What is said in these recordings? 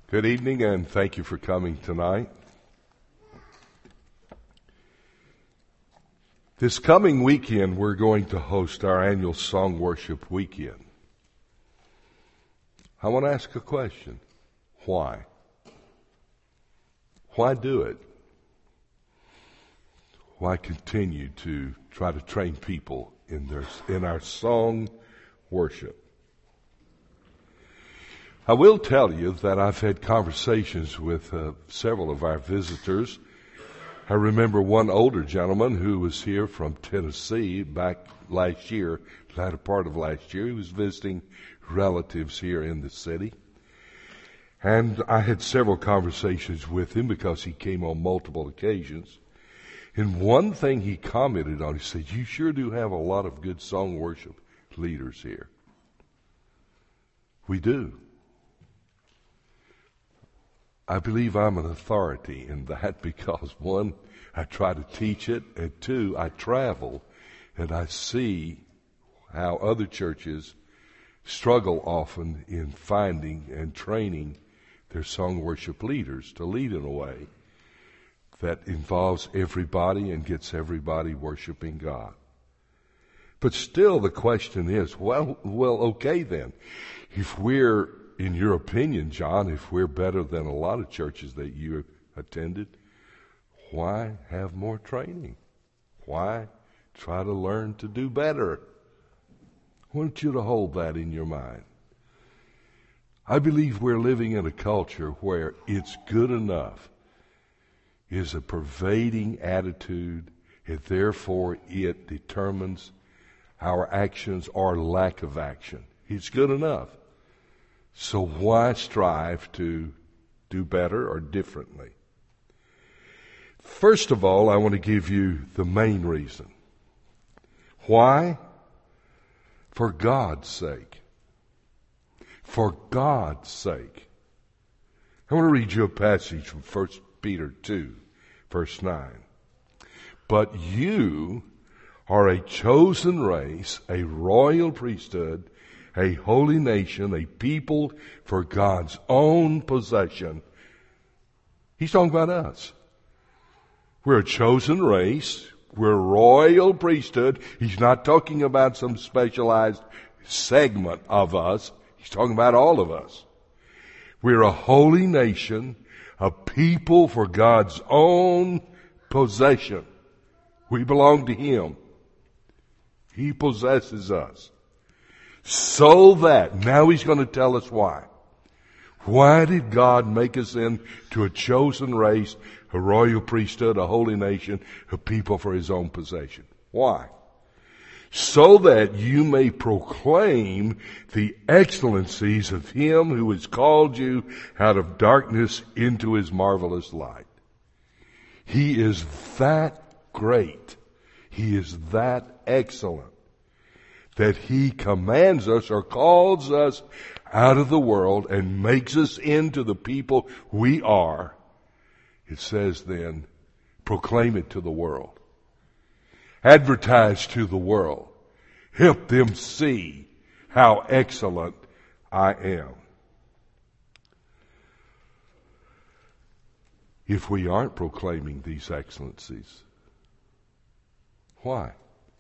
Good evening, and thank you for coming tonight. This coming weekend, we're going to host our annual Song Worship Weekend. I want to ask a question. Why? Why do it? Why continue to try to train people in our song worship? I will tell you that I've had conversations with several of our visitors. I remember one older gentleman who was here from Tennessee back last year, latter part of last year. He was visiting relatives here in the city. And I had several conversations with him because he came on multiple occasions. And one thing he commented on, he said, "You sure do have a lot of good song worship leaders here." We do. I believe I'm an authority in that because, one, I try to teach it, and two, I travel and I see how other churches struggle often in finding and training their song worship leaders to lead in a way that involves everybody and gets everybody worshiping God. But still the question is, well, okay then. If we're, in your opinion, John, if we're better than a lot of churches that you attended, why have more training? Why try to learn to do better? I want you to hold that in your mind. I believe we're living in a culture where it's good enough is a pervading attitude, and therefore it determines our actions or lack of action. It's good enough. So why strive to do better or differently? First of all, I want to give you the main reason. Why? For God's sake. For God's sake. I want to read you a passage from 1 Peter 2, verse 9. But you are a chosen race, a royal priesthood, a holy nation, a people for God's own possession. He's talking about us. We're a chosen race. We're a royal priesthood. He's not talking about some specialized segment of us. He's talking about all of us. We're a holy nation, a people for God's own possession. We belong to Him. He possesses us. So that, now He's going to tell us why. Why did God make us into a chosen race, a royal priesthood, a holy nation, a people for His own possession? Why? So that you may proclaim the excellencies of Him who has called you out of darkness into His marvelous light. He is that great. He is that excellent that He commands us or calls us out of the world and makes us into the people we are. It says then, proclaim it to the world. Advertise to the world. Help them see how excellent I am. If we aren't proclaiming these excellencies, why?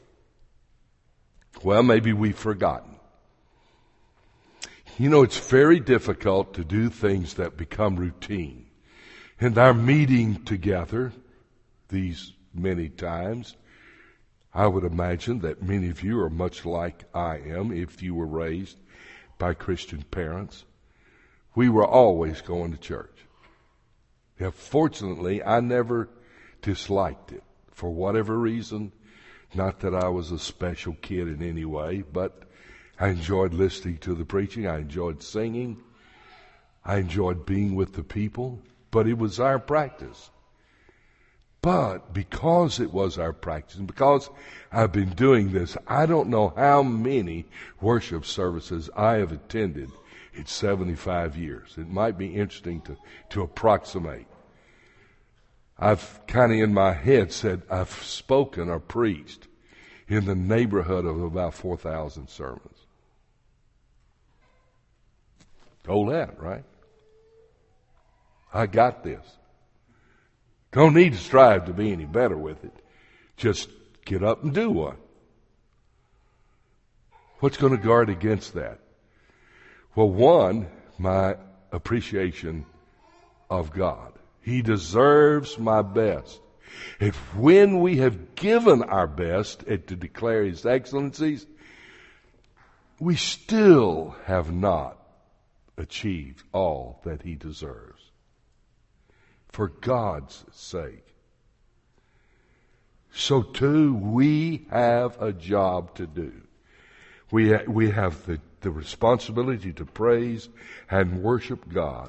Well, maybe we've forgotten. You know, it's very difficult to do things that become routine. And our meeting together these many times, I would imagine that many of you are much like I am if you were raised by Christian parents. We were always going to church. Now, fortunately, I never disliked it for whatever reason. Not that I was a special kid in any way, but I enjoyed listening to the preaching. I enjoyed singing. I enjoyed being with the people. But it was our practice. But because it was our practice, and because I've been doing this, I don't know how many worship services I have attended in 75 years. It might be interesting to approximate. I've kind of in my head said I've spoken or preached in the neighborhood of about 4,000 sermons. Hold that, right? I got this. Don't need to strive to be any better with it. Just get up and do one. What's going to guard against that? Well, one, my appreciation of God. He deserves my best. And when we have given our best to declare His excellencies, we still have not achieved all that He deserves. For God's sake. So too, we have a job to do. We have the responsibility to praise and worship God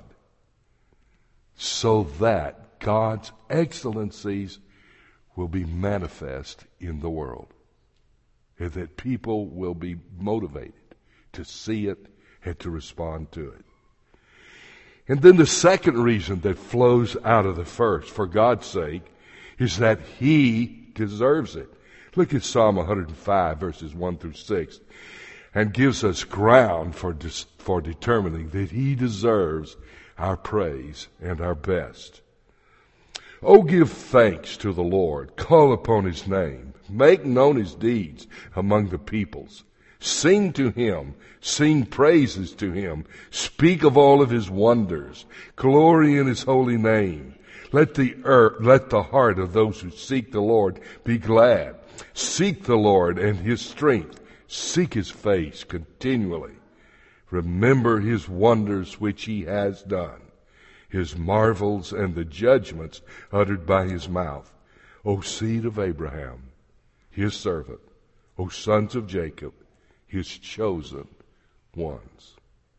so that God's excellencies will be manifest in the world. And that people will be motivated to see it and to respond to it. And then the second reason that flows out of the first, for God's sake, is that He deserves it. Look at Psalm 105, verses 1 through 6, and gives us ground for determining that He deserves our praise and our best. Oh, give thanks to the Lord. Call upon His name. Make known His deeds among the peoples. Sing to Him. Sing praises to Him. Speak of all of His wonders. Glory in His holy name. Let the heart of those who seek the Lord be glad. Seek the Lord and His strength. Seek His face continually. Remember His wonders which He has done, His marvels and the judgments uttered by His mouth. O seed of Abraham, His servant, O sons of Jacob, His chosen ones.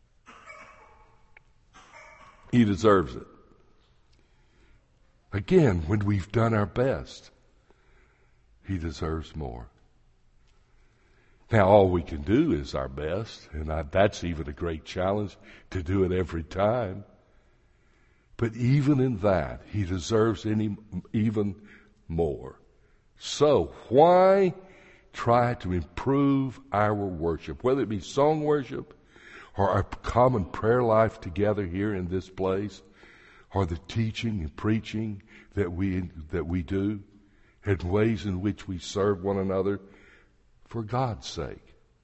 He deserves it. Again, when we've done our best, He deserves more. Now, all we can do is our best, and that's even a great challenge to do it every time. But even in that, He deserves even more. So, why try to improve our worship, whether it be song worship or our common prayer life together here in this place, or the teaching and preaching that we do, and ways in which we serve one another? For God's sake.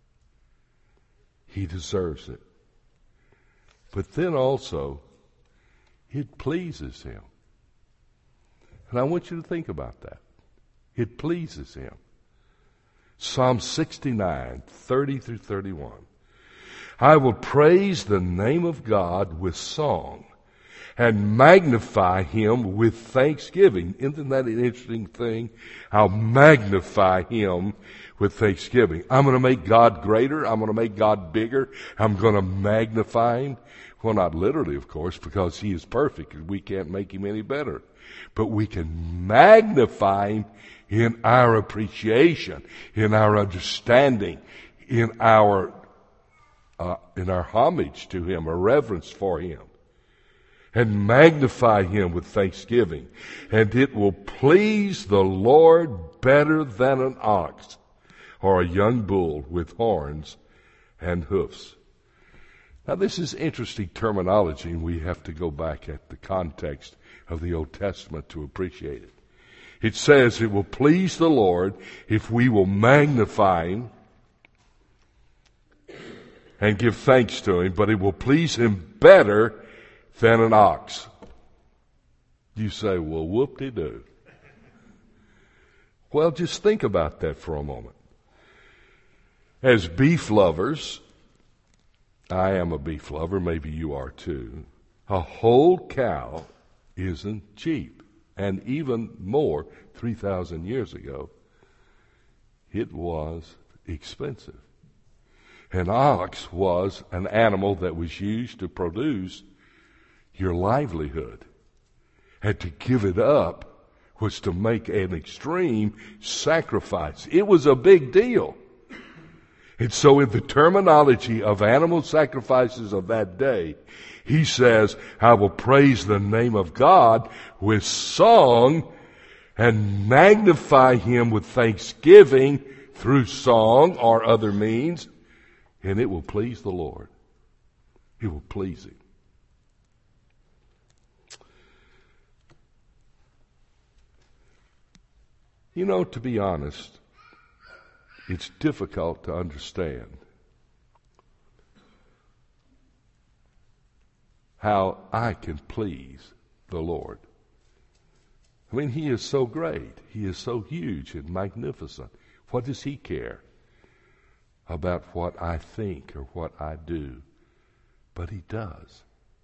He deserves it. But then also, it pleases Him. And I want you to think about that. It pleases Him. Psalm 69, 30 through 31. I will praise the name of God with song and magnify Him with thanksgiving. Isn't that an interesting thing? I'll magnify Him with thanksgiving. I'm going to make God greater. I'm going to make God bigger. I'm going to magnify Him. Well, not literally, of course, because He is perfect and we can't make Him any better. But we can magnify Him in our appreciation, in our understanding, in our homage to Him, our reverence for Him. And magnify Him with thanksgiving. And it will please the Lord better than an ox or a young bull with horns and hoofs. Now, this is interesting terminology, and we have to go back at the context of the Old Testament to appreciate it. It says it will please the Lord if we will magnify Him and give thanks to Him, but it will please Him better than an ox. You say, well, whoop-de-doo. Well, just think about that for a moment. As beef lovers, I am a beef lover, maybe you are too, a whole cow isn't cheap. And even more, 3,000 years ago, it was expensive. An ox was an animal that was used to produce your livelihood. And to give it up was to make an extreme sacrifice. It was a big deal. And so in the terminology of animal sacrifices of that day, he says, I will praise the name of God with song and magnify Him with thanksgiving through song or other means, and it will please the Lord. It will please Him. You know, to be honest, it's difficult to understand how I can please the Lord. I mean, He is so great. He is so huge and magnificent. What does He care about what I think or what I do? But He does.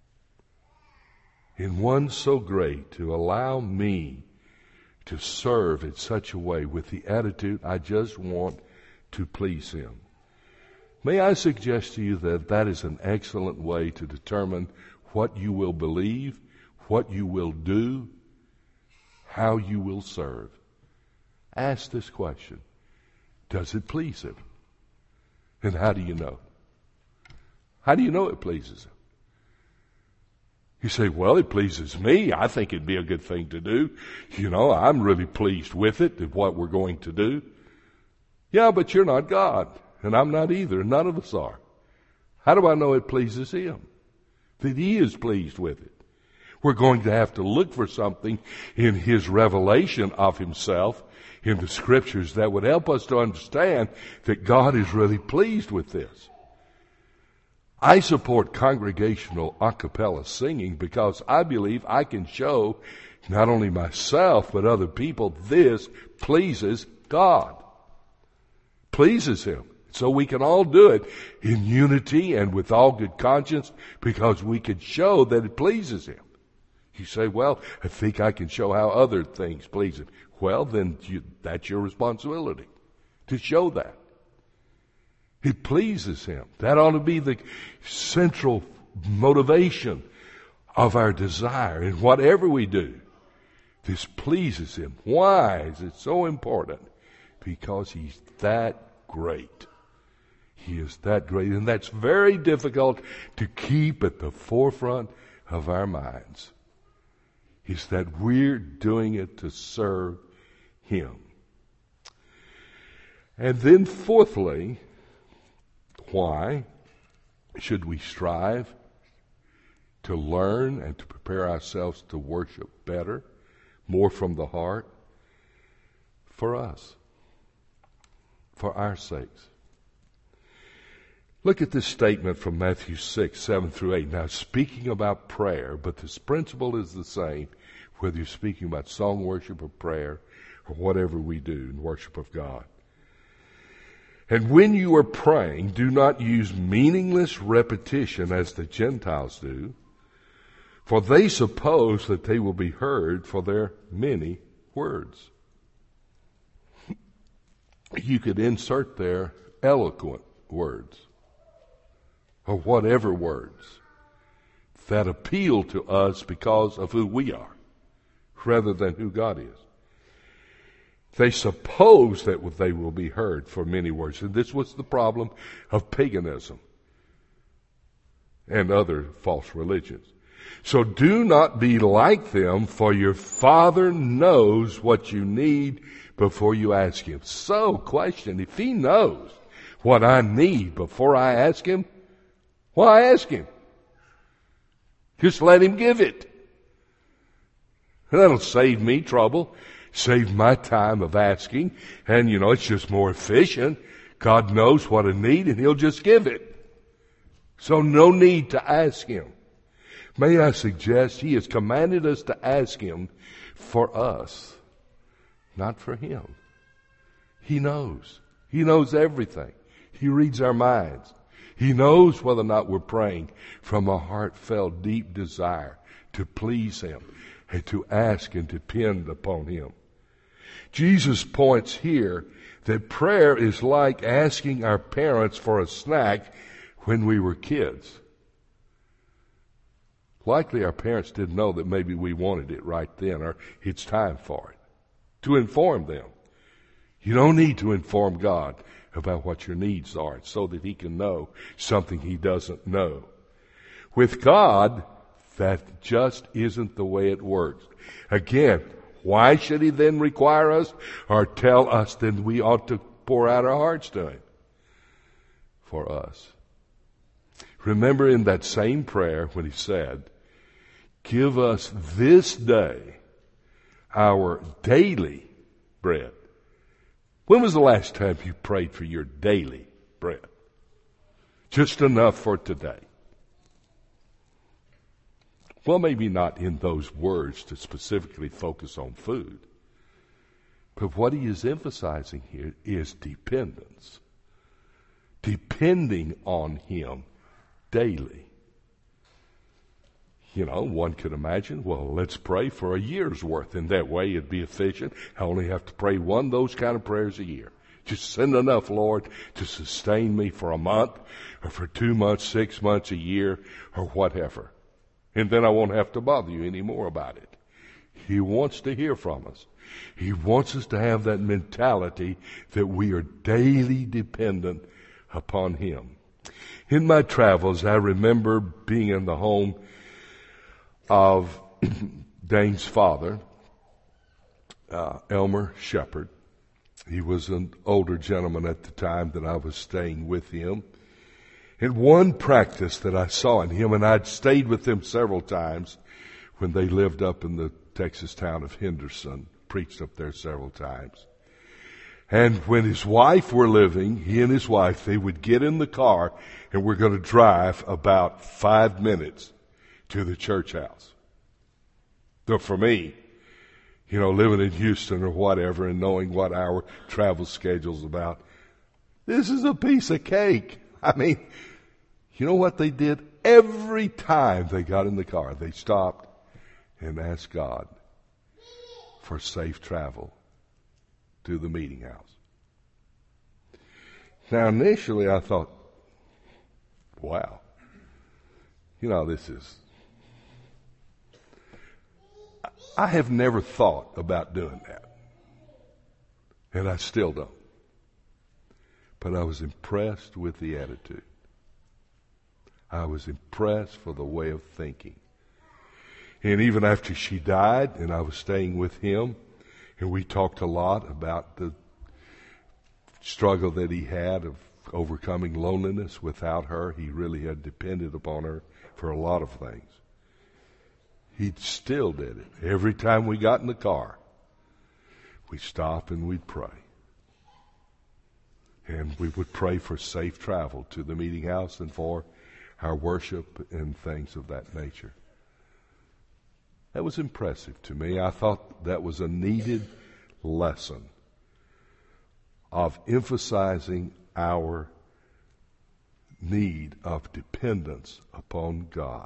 In one so great to allow me to serve in such a way with the attitude I just want to please Him. May I suggest to you that that is an excellent way to determine what you will believe, what you will do, how you will serve. Ask this question. Does it please Him? And how do you know? How do you know it pleases Him? You say, well, it pleases me. I think it'd be a good thing to do. You know, I'm really pleased with it and what we're going to do. Yeah, but you're not God, and I'm not either. None of us are. How do I know it pleases Him? That He is pleased with it. We're going to have to look for something in His revelation of Himself in the Scriptures that would help us to understand that God is really pleased with this. I support congregational a cappella singing because I believe I can show not only myself but other people this pleases God. Pleases Him. So we can all do it in unity and with all good conscience because we can show that it pleases Him. You say, well, I think I can show how other things please Him. Well, then that's your responsibility to show that. It pleases Him. That ought to be the central motivation of our desire in whatever we do. This pleases Him. Why is it so important? Because He's that great. He is that great. And that's very difficult to keep at the forefront of our minds. Is that we're doing it to serve Him. And then fourthly, why should we strive to learn and to prepare ourselves to worship better, more from the heart? For us. For our sakes. Look at this statement from Matthew 6, 7 through 8. Now, speaking about prayer, but this principle is the same, whether you're speaking about song worship or prayer or whatever we do in worship of God. And when you are praying, do not use meaningless repetition as the Gentiles do, for they suppose that they will be heard for their many words. You could insert there eloquent words, or whatever words that appeal to us because of who we are, rather than who God is. They suppose that they will be heard for many words. And this was the problem of paganism and other false religions. So do not be like them, for your Father knows what you need before you ask Him. So, question, if He knows what I need before I ask Him, why ask Him? Just let Him give it. That'll save me trouble. Save my time of asking. And, it's just more efficient. God knows what I need and He'll just give it. So no need to ask Him. May I suggest He has commanded us to ask Him for us, not for Him. He knows. He knows everything. He reads our minds. He knows whether or not we're praying from a heartfelt, deep desire to please Him and to ask and depend upon Him. Jesus points here that prayer is like asking our parents for a snack when we were kids. Likely our parents didn't know that maybe we wanted it right then or it's time for it. To inform them. You don't need to inform God about what your needs are so that He can know something He doesn't know. With God, that just isn't the way it works. Again, why should He then require us or tell us that we ought to pour out our hearts to Him? For us. Remember in that same prayer when He said, give us this day our daily bread. When was the last time you prayed for your daily bread? Just enough for today. Well, maybe not in those words to specifically focus on food. But what he is emphasizing here is dependence. Depending on him daily. You know, one could imagine, well, let's pray for a year's worth. In that way, it'd be efficient. I only have to pray one of those kind of prayers a year. Just send enough, Lord, to sustain me for a month, or for 2 months, 6 months, a year, or whatever. And then I won't have to bother you anymore about it. He wants to hear from us. He wants us to have that mentality that we are daily dependent upon him. In my travels, I remember being in the home of Dane's father, Elmer Shepard. He was an older gentleman at the time that I was staying with him. And one practice that I saw in him, and I'd stayed with him several times when they lived up in the Texas town of Henderson, preached up there several times. And when his wife were living, he and his wife, they would get in the car and we're going to drive about 5 minutes to the church house. So for me, you know, living in Houston or whatever and knowing what our travel schedule's about, this is a piece of cake. I mean, you know what they did? Every time they got in the car, they stopped and asked God for safe travel to the meeting house. Now, initially I thought, wow, you know, I have never thought about doing that. And I still don't. But I was impressed with the attitude. I was impressed for the way of thinking. And even after she died and I was staying with him, and we talked a lot about the struggle that he had of overcoming loneliness. Without her, he really had depended upon her for a lot of things. He still did it. Every time we got in the car, we'd stop and we'd pray. And we would pray for safe travel to the meeting house and for our worship and things of that nature. That was impressive to me. I thought that was a needed lesson of emphasizing our need of dependence upon God.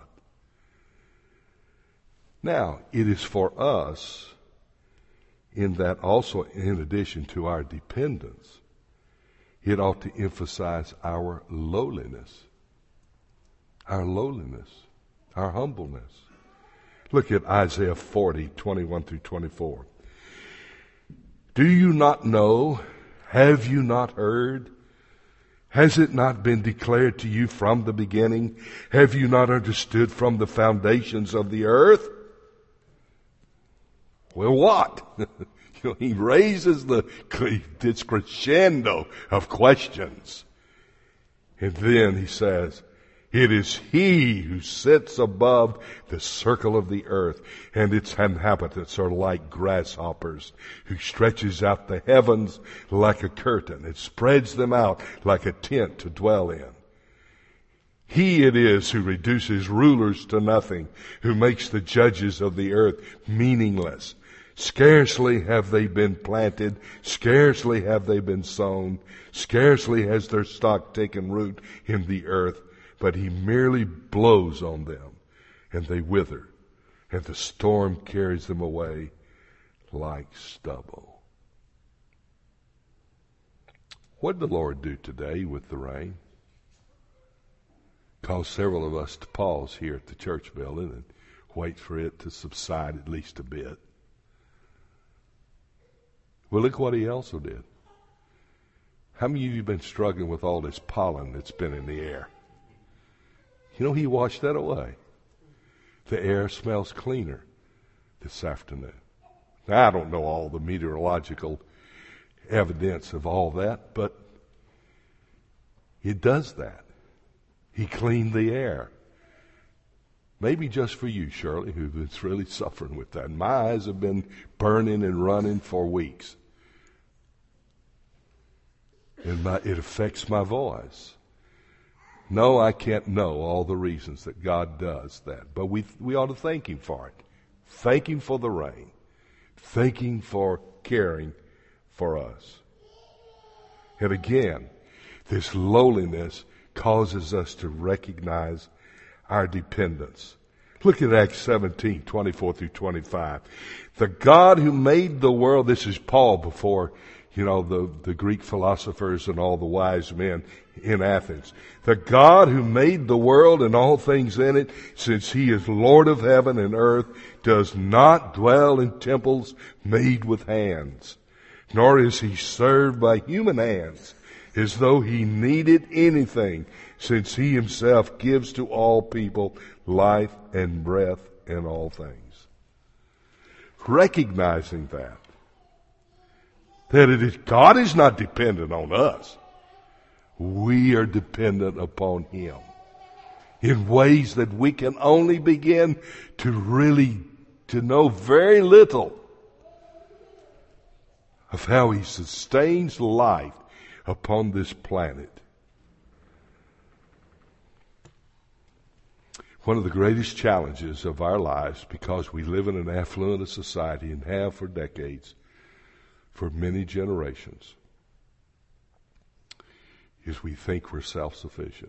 Now, it is for us in that also, in addition to our dependence, it ought to emphasize our lowliness, our humbleness. Look at Isaiah 40, 21 through 24. Do you not know? Have you not heard? Has it not been declared to you from the beginning? Have you not understood from the foundations of the earth? Well, what? He raises this crescendo of questions. And then he says, it is he who sits above the circle of the earth, and its inhabitants are like grasshoppers, who stretches out the heavens like a curtain. It spreads them out like a tent to dwell in. He it is who reduces rulers to nothing, who makes the judges of the earth meaningless. Scarcely have they been planted, scarcely have they been sown, scarcely has their stock taken root in the earth, but he merely blows on them, and they wither, and the storm carries them away like stubble. What did the Lord do today with the rain? Caused several of us to pause here at the church building and wait for it to subside at least a bit. Well, look what he also did. How many of you have been struggling with all this pollen that's been in the air? You know, he washed that away. The air smells cleaner this afternoon. Now, I don't know all the meteorological evidence of all that, but it does that. He cleaned the air. Maybe just for you, Shirley, who's really suffering with that. My eyes have been burning and running for weeks. and it affects my voice. No, I can't know all the reasons that God does that, but we ought to thank Him for it. Thank Him for the rain. Thank Him for caring for us. And again, this lowliness causes us to recognize our dependence. Look at Acts 17, 24 through 25. The God who made the world, this is Paul before, the Greek philosophers and all the wise men in Athens. The God who made the world and all things in it, since He is Lord of heaven and earth, does not dwell in temples made with hands, nor is He served by human hands, as though He needed anything, since He Himself gives to all people life and breath and all things. Recognizing that God is not dependent on us. We are dependent upon Him in ways that we can only begin to know very little of how He sustains life upon this planet. One of the greatest challenges of our lives, because we live in an affluent society and have for decades, for many generations, is we think we're self-sufficient.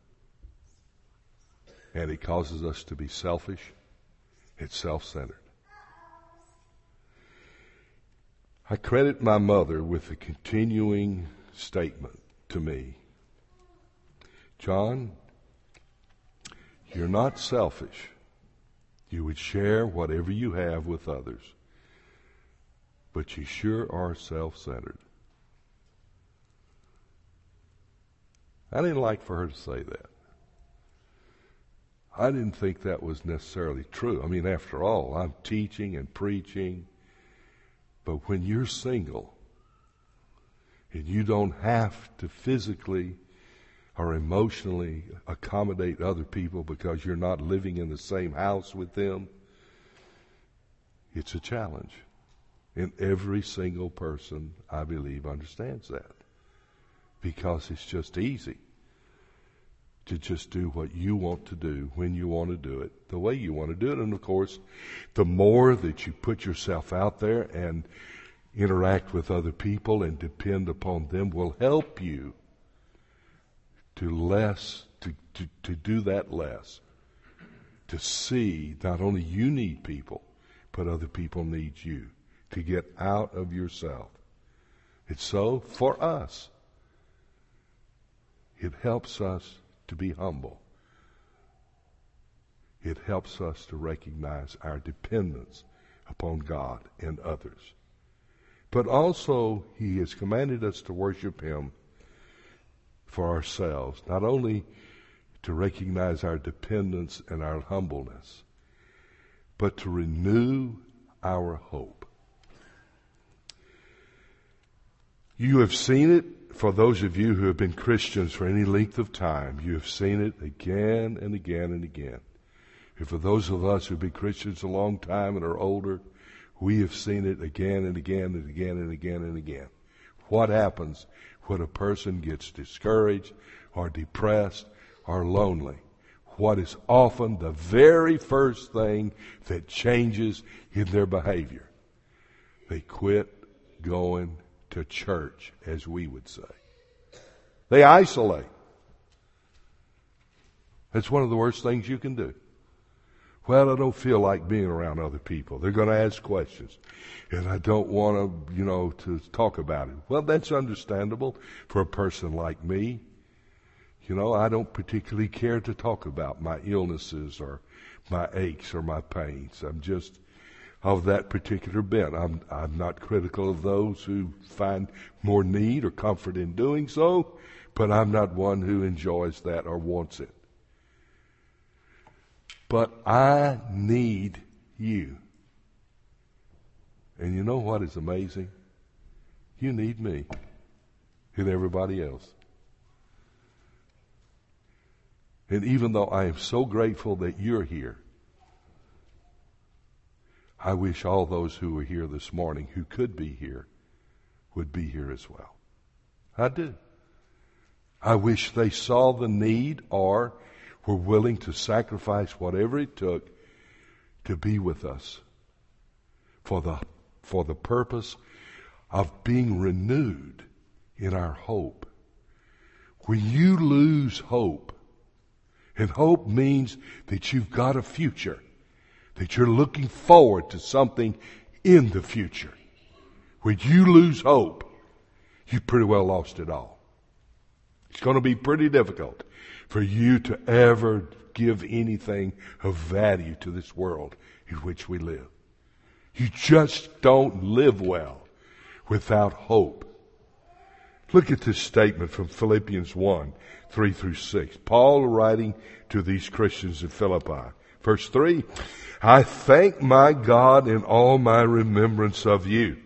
And it causes us to be selfish and self-centered. I credit my mother with the continuing statement to me, John, you're not selfish. You would share whatever you have with others, but you sure are self-centered. I didn't like for her to say that. I didn't think that was necessarily true. I mean, after all, I'm teaching and preaching, but when you're single and you don't have to physically or emotionally accommodate other people because you're not living in the same house with them, it's a challenge. And every single person, I believe, understands that. Because it's just easy to just do what you want to do, when you want to do it, the way you want to do it. And of course, the more that you put yourself out there and interact with other people and depend upon them will help you to do that less. To see not only you need people, but other people need you. To get out of yourself. It's so for us. It helps us to be humble. It helps us to recognize our dependence upon God and others. But also, He has commanded us to worship Him for ourselves, not only to recognize our dependence and our humbleness, but to renew our hope. You have seen it, for those of you who have been Christians for any length of time, you have seen it again and again and again. And for those of us who have been Christians a long time and are older, we have seen it again and again and again and again and again. What happens when a person gets discouraged or depressed or lonely? What is often the very first thing that changes in their behavior? They quit going to church, as we would say. They isolate. That's one of the worst things you can do. Well, I don't feel like being around other people. They're going to ask questions. And I don't want to talk about it. Well, that's understandable for a person like me. I don't particularly care to talk about my illnesses or my aches or my pains. I'm just of that particular bent. I'm not critical of those who find more need or comfort in doing so, but I'm not one who enjoys that or wants it. But I need you. And you know what is amazing? You need me and everybody else. And even though I am so grateful that you're here, I wish all those who are here this morning who could be here would be here as well. I do. I wish they saw the need or were willing to sacrifice whatever it took to be with us for the purpose of being renewed in our hope. When you lose hope, and hope means that you've got a future, that you're looking forward to something in the future. When you lose hope, you've pretty well lost it all. It's going to be pretty difficult for you to ever give anything of value to this world in which we live. You just don't live well without hope. Look at this statement from Philippians 1, 3 through 6. Paul writing to these Christians in Philippi. Verse 3, I thank my God in all my remembrance of you.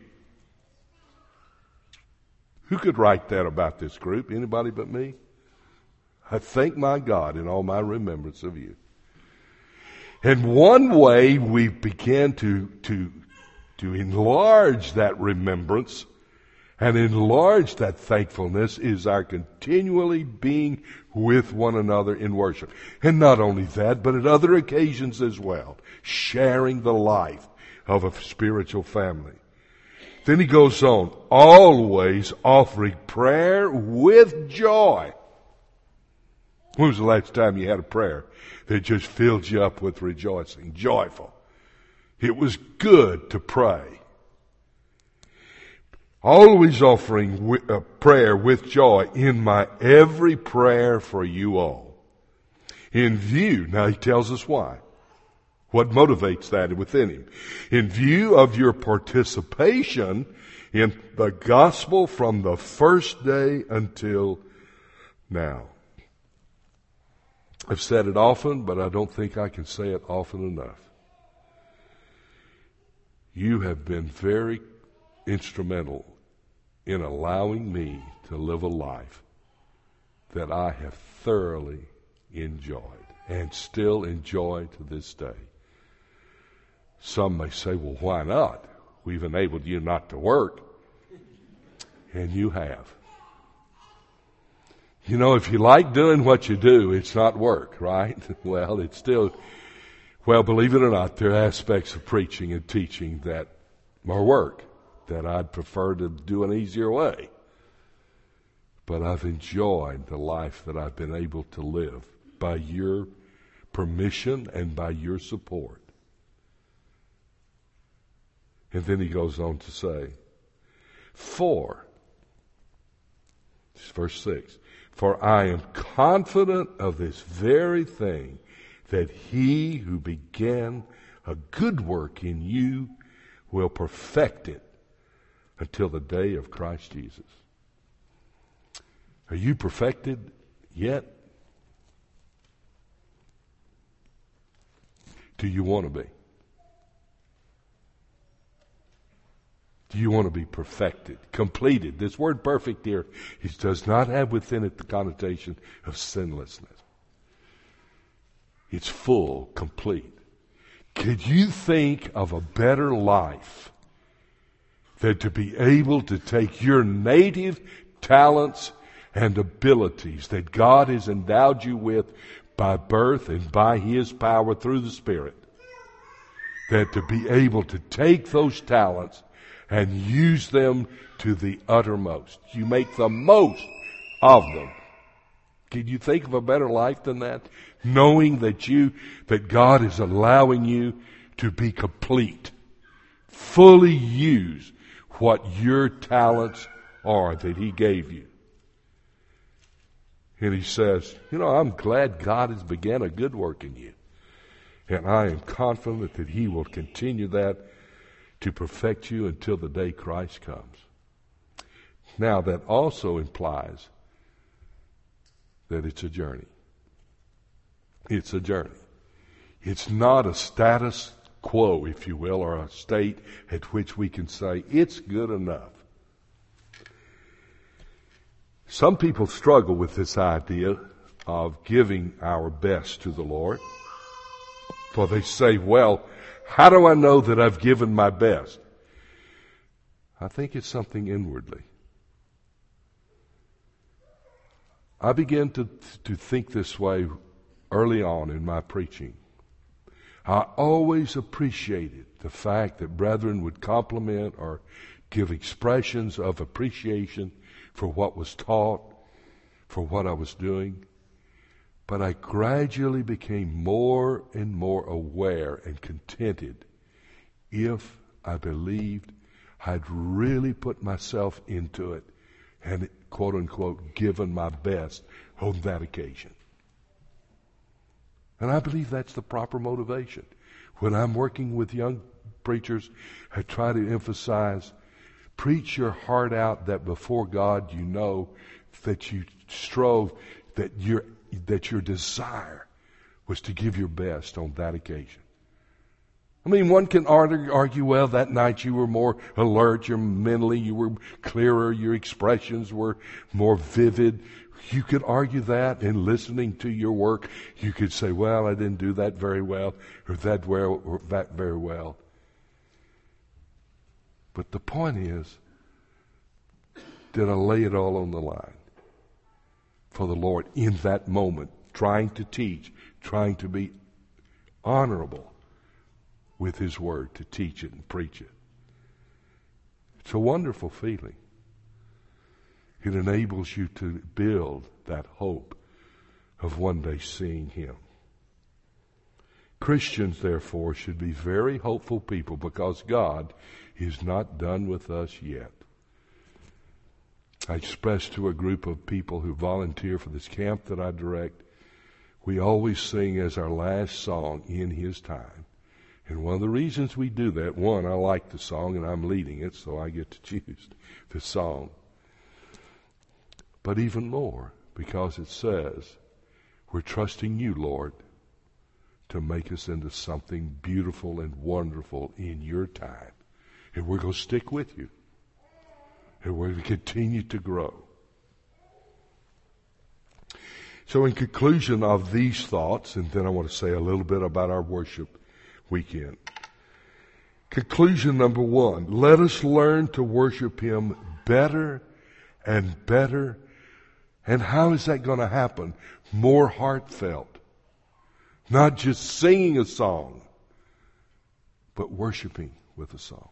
Who could write that about this group? Anybody but me? I thank my God in all my remembrance of you. And one way we began to enlarge that remembrance and enlarge that thankfulness is our continually being with one another in worship. And not only that, but at other occasions as well, sharing the life of a spiritual family. Then he goes on, always offering prayer with joy. When was the last time you had a prayer that just filled you up with rejoicing, joyful? It was good to pray. Always offering prayer with joy in my every prayer for you all. In view, now he tells us why. What motivates that within him? In view of your participation in the gospel from the first day until now. I've said it often, but I don't think I can say it often enough. You have been very instrumental in allowing me to live a life that I have thoroughly enjoyed and still enjoy to this day. Some may say, well, why not? We've enabled you not to work. And you have. You know, if you like doing what you do, it's not work, right? Well, it's still, well, believe it or not, there are aspects of preaching and teaching that are work that I'd prefer to do an easier way. But I've enjoyed the life that I've been able to live by your permission and by your support. And then he goes on to say, verse 6, for I am confident of this very thing, that he who began a good work in you will perfect it until the day of Christ Jesus. Are you perfected yet? Do you want to be? Do you want to be perfected, completed? This word perfect here, it does not have within it the connotation of sinlessness. It's full, complete. Could you think of a better life than to be able to take your native talents and abilities that God has endowed you with by birth and by His power through the Spirit, that to be able to take those talents and use them to the uttermost. You make the most of them. Can you think of a better life than that? Knowing that God is allowing you to be complete. Fully use what your talents are that He gave you. And He says, I'm glad God has begun a good work in you. And I am confident that He will continue that to perfect you until the day Christ comes. Now, that also implies that it's a journey. It's a journey. It's not a status quo, if you will, or a state at which we can say, it's good enough. Some people struggle with this idea of giving our best to the Lord. For they say, well, how do I know that I've given my best? I think it's something inwardly. I began to think this way early on in my preaching. I always appreciated the fact that brethren would compliment or give expressions of appreciation for what was taught, for what I was doing. But I gradually became more and more aware and contented if I believed I'd really put myself into it and, quote unquote, given my best on that occasion. And I believe that's the proper motivation. When I'm working with young preachers, I try to emphasize, preach your heart out, that before God you know that you strove, that your desire was to give your best on that occasion. I mean, one can argue, well, that night you were more alert, you were clearer, your expressions were more vivid. You could argue that in listening to your work. You could say, well, I didn't do that very well, or that very well. But the point is, did I lay it all on the line for the Lord in that moment, trying to teach, trying to be honorable with His Word, to teach it and preach it? It's a wonderful feeling. It enables you to build that hope of one day seeing Him. Christians, therefore, should be very hopeful people, because God is not done with us yet. I expressed to a group of people who volunteer for this camp that I direct, we always sing as our last song, "In His Time." And one of the reasons we do that, one, I like the song and I'm leading it, so I get to choose the song. But even more, because it says, we're trusting You, Lord, to make us into something beautiful and wonderful in Your time. And we're going to stick with You. And we're going to continue to grow. So in conclusion of these thoughts, and then I want to say a little bit about our worship weekend. Conclusion number one, let us learn to worship Him better and better. And how is that going to happen? More heartfelt. Not just singing a song, but worshiping with a song.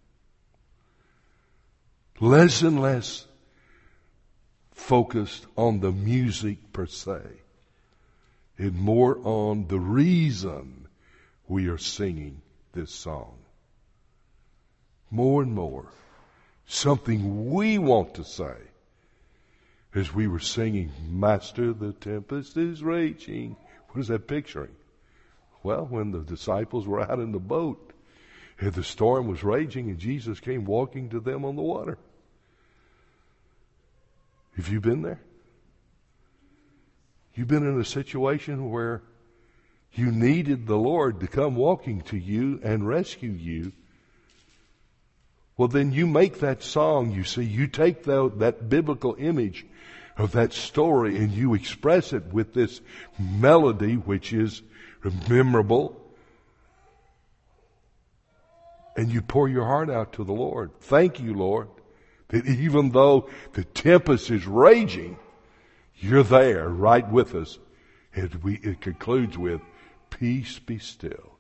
Less and less focused on the music per se, and more on the reason we are singing this song. More and more, something we want to say. As we were singing, "Master, the tempest is raging." What is that picturing? Well, when the disciples were out in the boat, and the storm was raging, and Jesus came walking to them on the water. Have you been there? You've been in a situation where you needed the Lord to come walking to you and rescue you. Well, then you make that song, you see. You take that biblical image of that story and you express it with this melody, which is memorable. And you pour your heart out to the Lord. Thank You, Lord, that even though the tempest is raging, You're there right with us. It concludes with, "Peace be still.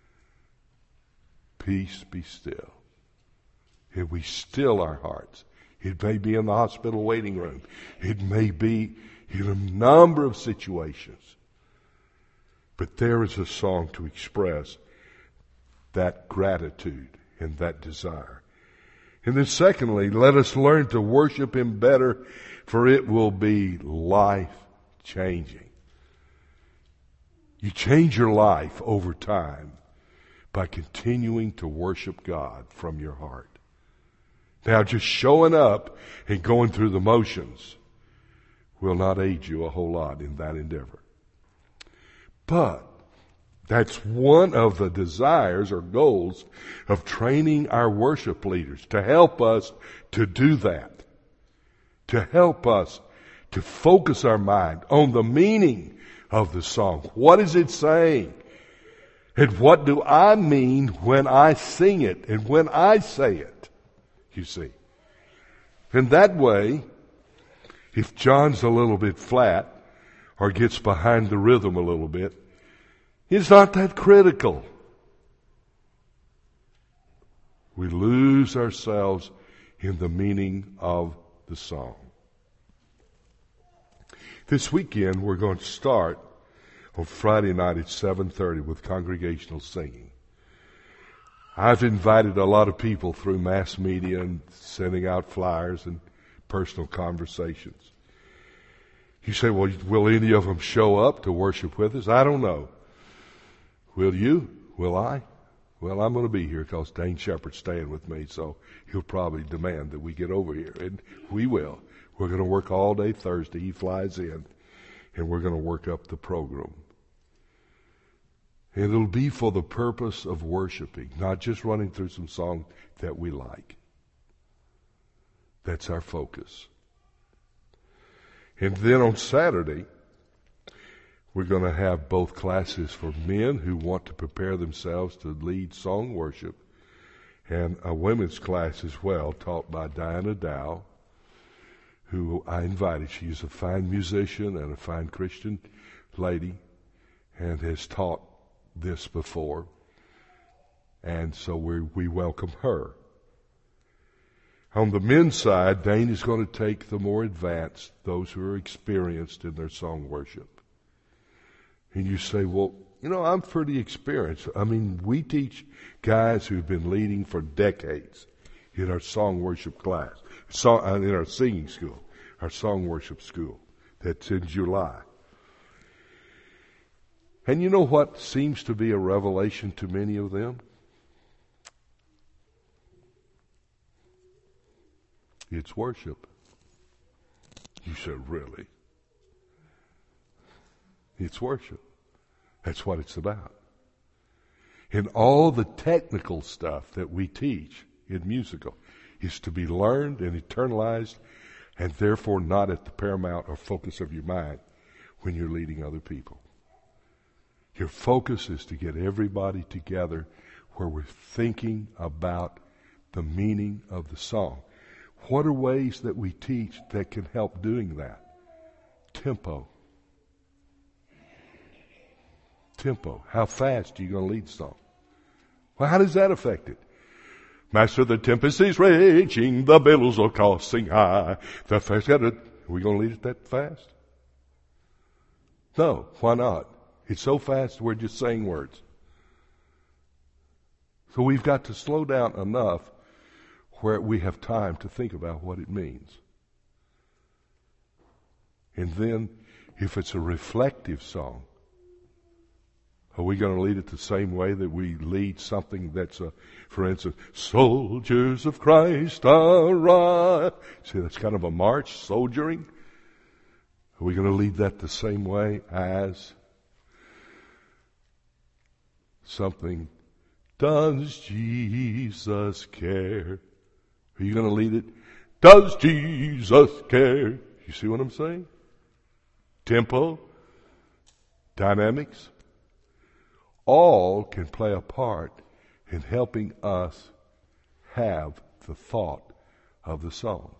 Peace be still." And we still our hearts. It may be in the hospital waiting room. It may be in a number of situations. But there is a song to express that gratitude and that desire. And then secondly, let us learn to worship Him better, for it will be life-changing. You change your life over time by continuing to worship God from your heart. Now, just showing up and going through the motions will not aid you a whole lot in that endeavor. But that's one of the desires or goals of training our worship leaders, to help us to do that, to help us to focus our mind on the meaning of the song. What is it saying? And what do I mean when I sing it and when I say it? You see. In that way, If John's a little bit flat or gets behind the rhythm a little bit, it's not that critical. We lose ourselves in the meaning of the song. This weekend we're going to start on Friday night at 7:30 with congregational singing. I've invited a lot of people through mass media and sending out flyers and personal conversations. You say, well, will any of them show up to worship with us? I don't know. Will you? Will I? Well, I'm going to be here because Dane Shepherd's staying with me, so he'll probably demand that we get over here, and we will. We're going to work all day Thursday. He flies in, and we're going to work up the program. And it'll be for the purpose of worshiping, not just running through some songs that we like. That's our focus. And then on Saturday, we're going to have both classes for men who want to prepare themselves to lead song worship, and a women's class as well, taught by Diana Dow, who I invited. She's a fine musician and a fine Christian lady and has taught this before. And so we welcome her. On the men's side, Dane is going to take the more advanced, those who are experienced in their song worship. And you say, well, I'm pretty experienced. I mean, we teach guys who've been leading for decades in our song worship class, in our singing school, our song worship school. That's in July. And you know what seems to be a revelation to many of them? It's worship. You said, really? It's worship. That's what it's about. And all the technical stuff that we teach in musical is to be learned and internalized, and therefore not at the paramount or focus of your mind when you're leading other people. Your focus is to get everybody together where we're thinking about the meaning of the song. What are ways that we teach that can help doing that? Tempo. How fast are you going to lead the song? Well, how does that affect it? Master, the tempest is raging, the billows are tossing high. The fast, are we going to lead it that fast? No, why not? It's so fast we're just saying words. So we've got to slow down enough where we have time to think about what it means. And then, if it's a reflective song, are we going to lead it the same way that we lead something that's, for instance, soldiers of Christ arise? See, that's kind of a march, soldiering. Are we going to lead that the same way as something, does Jesus care? Are you going to lead it? Does Jesus care? You see what I'm saying? Tempo, dynamics, all can play a part in helping us have the thought of the song.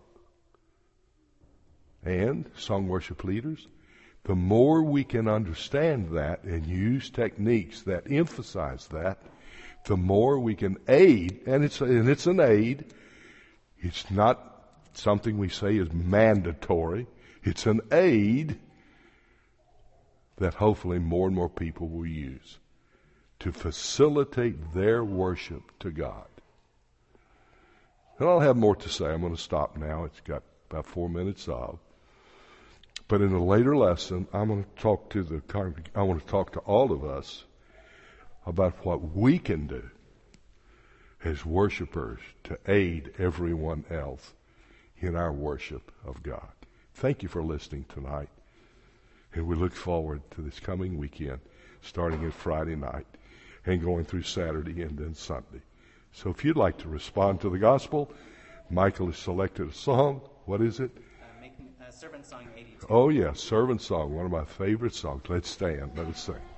And, song worship leaders, the more we can understand that and use techniques that emphasize that, the more we can aid, and it's an aid. It's not something we say is mandatory. It's an aid that hopefully more and more people will use to facilitate their worship to God. And I'll have more to say. I'm going to stop now. It's got about 4 minutes of. But in a later lesson, I want to talk to all of us about what we can do as worshipers to aid everyone else in our worship of God. Thank you for listening tonight. And we look forward to this coming weekend, starting at Friday night and going through Saturday and then Sunday. So if you'd like to respond to the gospel, Michael has selected a song. What is it? Servant Song 82. Oh, yeah, Servant Song, one of my favorite songs. Let's stand. Let us sing.